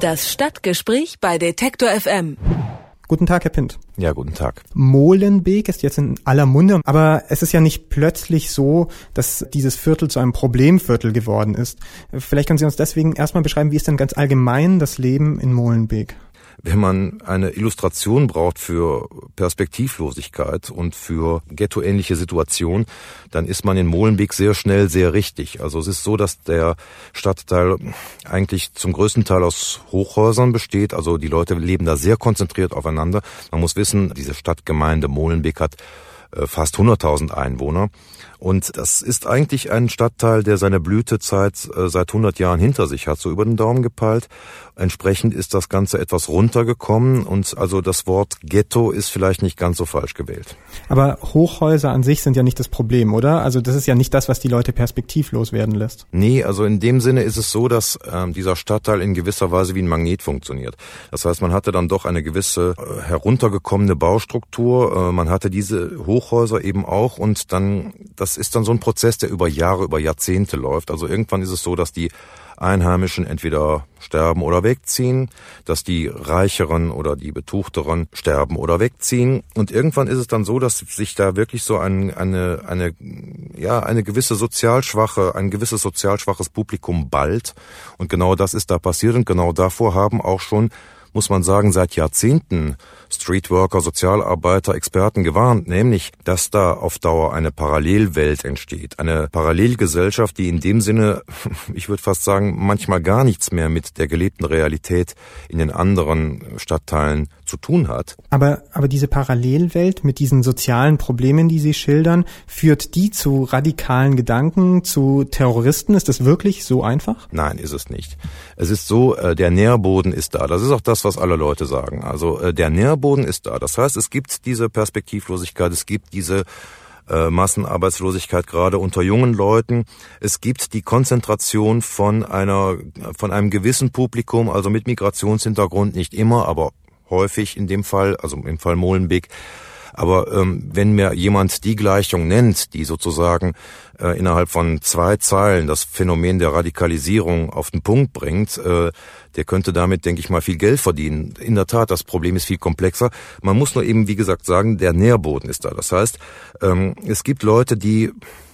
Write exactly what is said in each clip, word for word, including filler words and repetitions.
Das Stadtgespräch bei Detektor F M. Guten Tag, Herr Pint. Ja, guten Tag. Molenbeek ist jetzt in aller Munde, aber es ist ja nicht plötzlich so, dass dieses Viertel zu einem Problemviertel geworden ist. Vielleicht können Sie uns deswegen erstmal beschreiben, wie ist denn ganz allgemein das Leben in Molenbeek? Wenn man eine Illustration braucht für Perspektivlosigkeit und für ghettoähnliche Situationen, dann ist man in Molenbeek sehr schnell sehr richtig. Also es ist so, dass der Stadtteil eigentlich zum größten Teil aus Hochhäusern besteht. Also die Leute leben da sehr konzentriert aufeinander. Man muss wissen, diese Stadtgemeinde Molenbeek hat fast hunderttausend Einwohner. Und das ist eigentlich ein Stadtteil, der seine Blütezeit äh, seit hundert Jahren hinter sich hat, so über den Daumen gepeilt. Entsprechend ist das Ganze etwas runtergekommen und also das Wort Ghetto ist vielleicht nicht ganz so falsch gewählt. Aber Hochhäuser an sich sind ja nicht das Problem, oder? Also das ist ja nicht das, was die Leute perspektivlos werden lässt. Nee, also in dem Sinne ist es so, dass ähm, dieser Stadtteil in gewisser Weise wie ein Magnet funktioniert. Das heißt, man hatte dann doch eine gewisse äh, heruntergekommene Baustruktur, äh, man hatte diese Hochhäuser eben auch und dann, das ist dann so ein Prozess, der über Jahre, über Jahrzehnte läuft. Also irgendwann ist es so, dass die Einheimischen entweder sterben oder wegziehen, dass die Reicheren oder die Betuchteren sterben oder wegziehen. Und irgendwann ist es dann so, dass sich da wirklich so ein, eine, eine, ja, eine gewisse sozial schwache, ein gewisses sozial schwaches Publikum ballt. Und genau das ist da passiert und genau davor haben auch schon, muss man sagen, seit Jahrzehnten Streetworker, Sozialarbeiter, Experten gewarnt, nämlich, dass da auf Dauer eine Parallelwelt entsteht. Eine Parallelgesellschaft, die in dem Sinne, ich würde fast sagen, manchmal gar nichts mehr mit der gelebten Realität in den anderen Stadtteilen zu tun hat. Aber, aber diese Parallelwelt mit diesen sozialen Problemen, die Sie schildern, führt die zu radikalen Gedanken, zu Terroristen? Ist das wirklich so einfach? Nein, ist es nicht. Es ist so, der Nährboden ist da. Das ist auch das, was alle Leute sagen. Also der Nährboden ist da. Das heißt, es gibt diese Perspektivlosigkeit, es gibt diese äh, Massenarbeitslosigkeit gerade unter jungen Leuten. Es gibt die Konzentration von einer, von einem gewissen Publikum, also mit Migrationshintergrund, nicht immer, aber häufig in dem Fall, also im Fall Molenbeek. Aber ähm, wenn mir jemand die Gleichung nennt, die sozusagen äh, innerhalb von zwei Zeilen das Phänomen der Radikalisierung auf den Punkt bringt, äh, der könnte damit, denke ich mal, viel Geld verdienen. In der Tat, das Problem ist viel komplexer. Man muss nur eben, wie gesagt, sagen, der Nährboden ist da. Das heißt, ähm, es gibt Leute, die,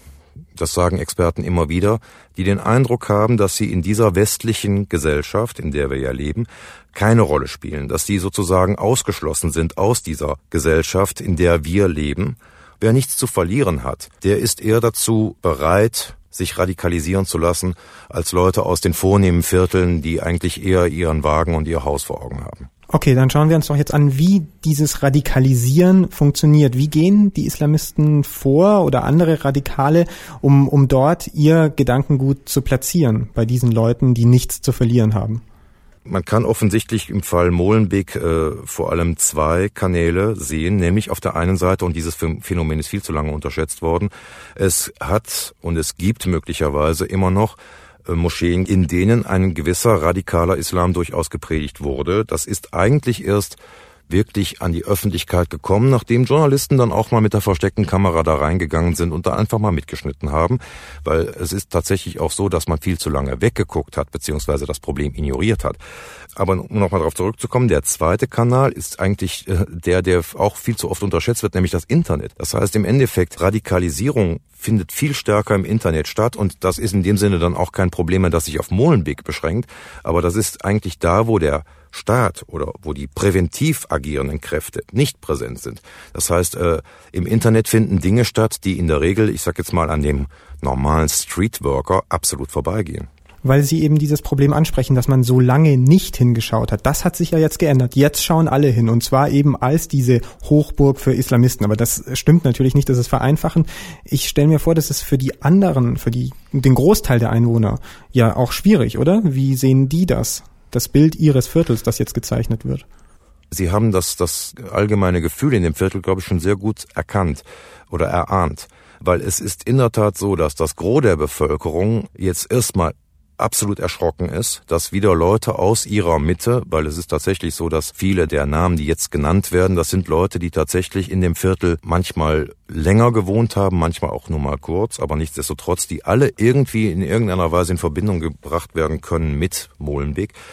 das sagen Experten immer wieder, die den Eindruck haben, dass sie in dieser westlichen Gesellschaft, in der wir ja leben, keine Rolle spielen, dass sie sozusagen ausgeschlossen sind aus dieser Gesellschaft, in der wir leben. Wer nichts zu verlieren hat, der ist eher dazu bereit, sich radikalisieren zu lassen, als Leute aus den vornehmen Vierteln, die eigentlich eher ihren Wagen und ihr Haus vor Augen haben. Okay, dann schauen wir uns doch jetzt an, wie dieses Radikalisieren funktioniert. Wie gehen die Islamisten vor oder andere Radikale, um, um dort ihr Gedankengut zu platzieren bei diesen Leuten, die nichts zu verlieren haben? Man kann offensichtlich im Fall Molenbeek äh, vor allem zwei Kanäle sehen, nämlich auf der einen Seite, und dieses Phänomen ist viel zu lange unterschätzt worden, es hat und es gibt möglicherweise immer noch äh, Moscheen, in denen ein gewisser radikaler Islam durchaus gepredigt wurde. Das ist eigentlich erst wirklich an die Öffentlichkeit gekommen, nachdem Journalisten dann auch mal mit der versteckten Kamera da reingegangen sind und da einfach mal mitgeschnitten haben, weil es ist tatsächlich auch so, dass man viel zu lange weggeguckt hat, beziehungsweise das Problem ignoriert hat. Aber um nochmal darauf zurückzukommen, der zweite Kanal ist eigentlich äh, der, der auch viel zu oft unterschätzt wird, nämlich das Internet. Das heißt im Endeffekt, Radikalisierung findet viel stärker im Internet statt und das ist in dem Sinne dann auch kein Problem mehr, das sich auf Molenbeek beschränkt, aber das ist eigentlich da, wo der Staat oder wo die präventiv agierenden Kräfte nicht präsent sind. Das heißt, äh, im Internet finden Dinge statt, die in der Regel, ich sag jetzt mal, an dem normalen Streetworker absolut vorbeigehen. Weil Sie eben dieses Problem ansprechen, dass man so lange nicht hingeschaut hat. Das hat sich ja jetzt geändert. Jetzt schauen alle hin und zwar eben als diese Hochburg für Islamisten. Aber das stimmt natürlich nicht, das ist vereinfachend. Ich stelle mir vor, das ist für die anderen, für die, den Großteil der Einwohner ja auch schwierig, oder? Wie sehen die das? Das Bild ihres Viertels, das jetzt gezeichnet wird. Sie haben das, das allgemeine Gefühl in dem Viertel, glaube ich, schon sehr gut erkannt oder erahnt. Weil es ist in der Tat so, dass das Gros der Bevölkerung jetzt erstmal absolut erschrocken ist, dass wieder Leute aus ihrer Mitte, weil es ist tatsächlich so, dass viele der Namen, die jetzt genannt werden, das sind Leute, die tatsächlich in dem Viertel manchmal länger gewohnt haben, manchmal auch nur mal kurz, aber nichtsdestotrotz, die alle irgendwie in irgendeiner Weise in Verbindung gebracht werden können mit Molenbeek.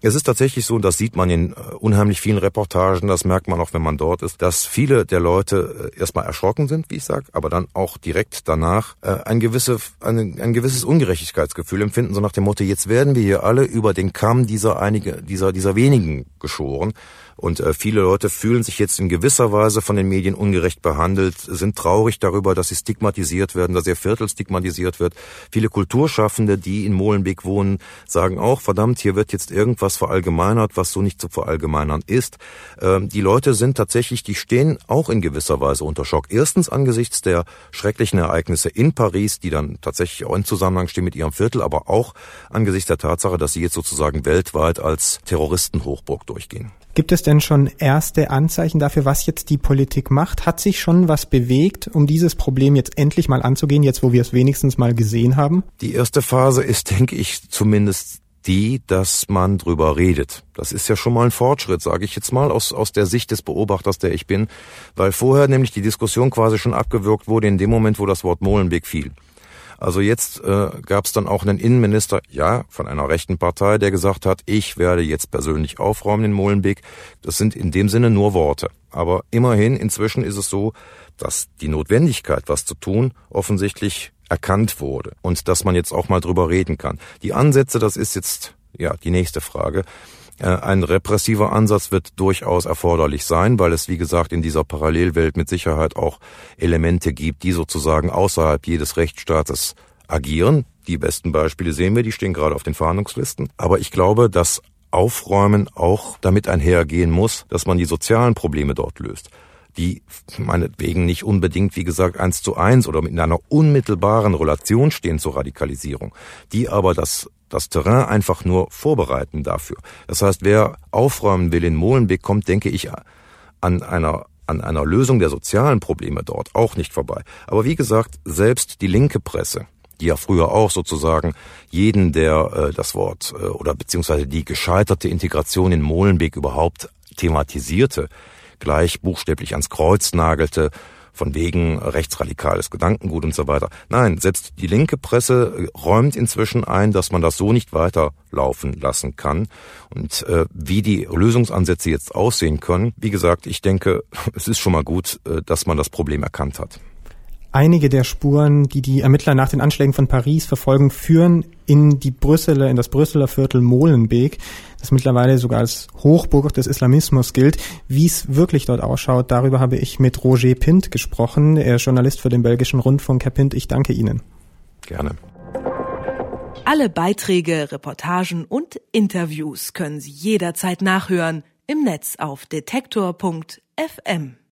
Es ist tatsächlich so, und das sieht man in unheimlich vielen Reportagen, das merkt man auch, wenn man dort ist, dass viele der Leute erstmal erschrocken sind, wie ich sage, aber dann auch direkt danach ein, gewisse, ein, ein gewisses Ungerechtigkeitsgefühl empfinden, so nach dem Motto, jetzt werden wir hier alle über den Kamm dieser einige, dieser, dieser wenigen geschoren. Und äh, viele Leute fühlen sich jetzt in gewisser Weise von den Medien ungerecht behandelt, sind traurig darüber, dass sie stigmatisiert werden, dass ihr Viertel stigmatisiert wird. Viele Kulturschaffende, die in Molenbeek wohnen, sagen auch, verdammt, hier wird jetzt irgendwas verallgemeinert, was so nicht zu verallgemeinern ist. Ähm, die Leute sind tatsächlich, die stehen auch in gewisser Weise unter Schock. Erstens angesichts der schrecklichen Ereignisse in Paris, die dann tatsächlich auch in Zusammenhang stehen mit ihrem Viertel, aber auch angesichts der Tatsache, dass sie jetzt sozusagen weltweit als Terroristenhochburg durchgehen. Gibt es denn schon erste Anzeichen dafür, was jetzt die Politik macht? Hat sich schon was bewegt, um dieses Problem jetzt endlich mal anzugehen, jetzt wo wir es wenigstens mal gesehen haben? Die erste Phase ist, denke ich, zumindest die, dass man drüber redet. Das ist ja schon mal ein Fortschritt, sage ich jetzt mal, aus, aus der Sicht des Beobachters, der ich bin, weil vorher nämlich die Diskussion quasi schon abgewürgt wurde in dem Moment, wo das Wort Molenbeek fiel. Also jetzt äh, gab es dann auch einen Innenminister, ja, von einer rechten Partei, der gesagt hat, ich werde jetzt persönlich aufräumen in Molenbeek. Das sind in dem Sinne nur Worte. Aber immerhin, inzwischen ist es so, dass die Notwendigkeit, was zu tun, offensichtlich erkannt wurde. Und dass man jetzt auch mal drüber reden kann. Die Ansätze, das ist jetzt ja die nächste Frage. Ein repressiver Ansatz wird durchaus erforderlich sein, weil es, wie gesagt, in dieser Parallelwelt mit Sicherheit auch Elemente gibt, die sozusagen außerhalb jedes Rechtsstaates agieren. Die besten Beispiele sehen wir, die stehen gerade auf den Fahndungslisten. Aber ich glaube, dass Aufräumen auch damit einhergehen muss, dass man die sozialen Probleme dort löst, die meinetwegen nicht unbedingt, wie gesagt, eins zu eins oder in einer unmittelbaren Relation stehen zur Radikalisierung, die aber das das Terrain einfach nur vorbereiten dafür. Das heißt, wer aufräumen will in Molenbeek, kommt, denke ich, an einer an einer Lösung der sozialen Probleme dort auch nicht vorbei. Aber wie gesagt, selbst die linke Presse, die ja früher auch sozusagen jeden, der äh, das Wort äh, oder beziehungsweise die gescheiterte Integration in Molenbeek überhaupt thematisierte, gleich buchstäblich ans Kreuz nagelte, von wegen rechtsradikales Gedankengut und so weiter. Nein, selbst die linke Presse räumt inzwischen ein, dass man das so nicht weiterlaufen lassen kann. Und äh, wie die Lösungsansätze jetzt aussehen können, wie gesagt, ich denke, es ist schon mal gut, äh, dass man das Problem erkannt hat. Einige der Spuren, die die Ermittler nach den Anschlägen von Paris verfolgen, führen in die Brüsseler, in das Brüsseler Viertel Molenbeek, das mittlerweile sogar als Hochburg des Islamismus gilt. Wie es wirklich dort ausschaut, darüber habe ich mit Roger Pint gesprochen. Er ist Journalist für den belgischen Rundfunk. Herr Pint, ich danke Ihnen. Gerne. Alle Beiträge, Reportagen und Interviews können Sie jederzeit nachhören im Netz auf detektor punkt f m.